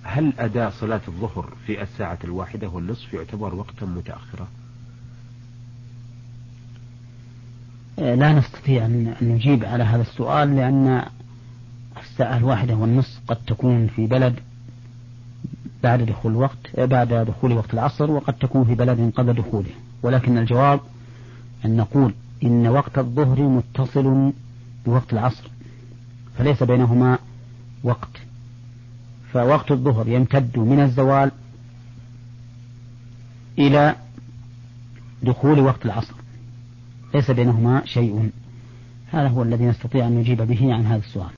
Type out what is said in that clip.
هل أداء صلاة الظهر في 1:01 يعتبر وقتا متأخرا؟ لا نستطيع أن نجيب على هذا السؤال، لأن 1:01 قد تكون في بلد بعد دخول وقت العصر، وقد تكون في بلد قبل دخوله. ولكن الجواب أن نقول إن وقت الظهر متصل بوقت العصر، فليس بينهما وقت، فوقت الظهر يمتد من الزوال إلى دخول وقت العصر، ليس بينهما شيء. هذا هو الذي نستطيع أن نجيب به عن هذا السؤال.